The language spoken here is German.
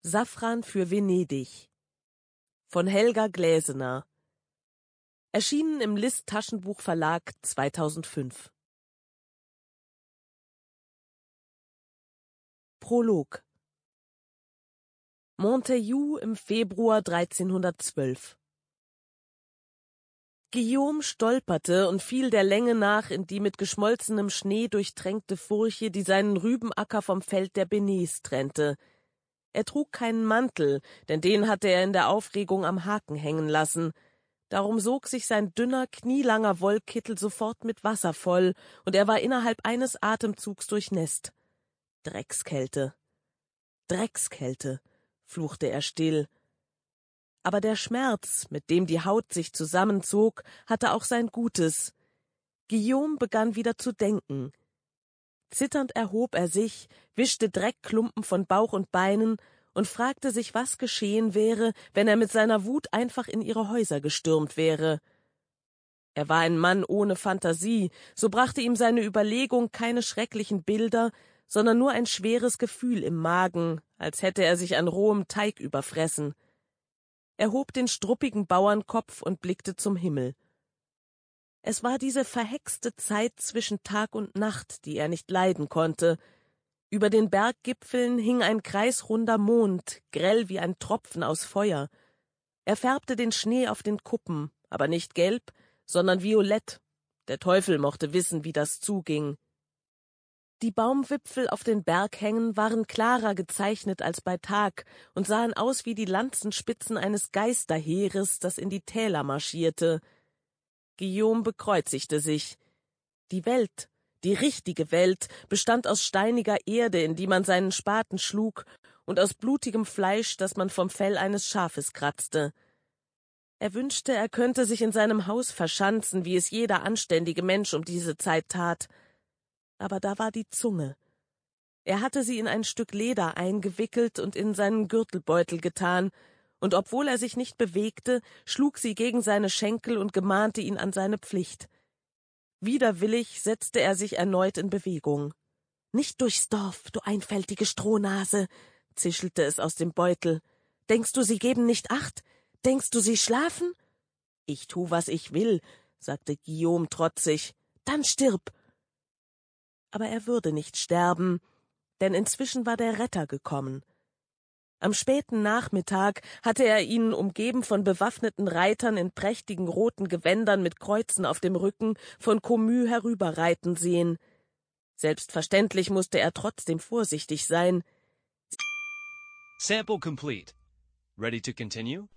Safran für Venedig von Helga Gläsener. Erschienen im List Taschenbuchverlag 2005. Prolog. Montaigu im Februar 1312. Guillaume stolperte und fiel der Länge nach in die mit geschmolzenem Schnee durchtränkte Furche, die seinen Rübenacker vom Feld der Benets trennte. Er trug keinen Mantel, denn den hatte er in der Aufregung am Haken hängen lassen. Darum sog sich sein dünner, knielanger Wollkittel sofort mit Wasser voll, und er war innerhalb eines Atemzugs durchnässt. Dreckskälte, Dreckskälte, fluchte er still. Aber der Schmerz, mit dem die Haut sich zusammenzog, hatte auch sein Gutes. Guillaume begann wieder zu denken. Zitternd erhob er sich, wischte Dreckklumpen von Bauch und Beinen und fragte sich, was geschehen wäre, wenn er mit seiner Wut einfach in ihre Häuser gestürmt wäre. Er war ein Mann ohne Fantasie, so brachte ihm seine Überlegung keine schrecklichen Bilder, sondern nur ein schweres Gefühl im Magen, als hätte er sich an rohem Teig überfressen. Er hob den struppigen Bauernkopf und blickte zum Himmel. Es war diese verhexte Zeit zwischen Tag und Nacht, die er nicht leiden konnte. Über den Berggipfeln hing ein kreisrunder Mond, grell wie ein Tropfen aus Feuer. Er färbte den Schnee auf den Kuppen, aber nicht gelb, sondern violett. Der Teufel mochte wissen, wie das zuging. Die Baumwipfel auf den Berghängen waren klarer gezeichnet als bei Tag und sahen aus wie die Lanzenspitzen eines Geisterheeres, das in die Täler marschierte. Guillaume bekreuzigte sich. Die Welt, die richtige Welt, bestand aus steiniger Erde, in die man seinen Spaten schlug, und aus blutigem Fleisch, das man vom Fell eines Schafes kratzte. Er wünschte, er könnte sich in seinem Haus verschanzen, wie es jeder anständige Mensch um diese Zeit tat. Aber da war die Zunge. Er hatte sie in ein Stück Leder eingewickelt und in seinen Gürtelbeutel getan, und obwohl er sich nicht bewegte, schlug sie gegen seine Schenkel und gemahnte ihn an seine Pflicht. Widerwillig setzte er sich erneut in Bewegung. »Nicht durchs Dorf, du einfältige Strohnase«, zischelte es aus dem Beutel. »Denkst du, sie geben nicht Acht? Denkst du, sie schlafen?« »Ich tu, was ich will«, sagte Guillaume trotzig. »Dann stirb!« Aber er würde nicht sterben, denn inzwischen war der Retter gekommen. Am späten Nachmittag hatte er ihn, umgeben von bewaffneten Reitern in prächtigen roten Gewändern mit Kreuzen auf dem Rücken, von Camus herüberreiten sehen. Selbstverständlich musste er trotzdem vorsichtig sein. Sample complete. Ready to continue?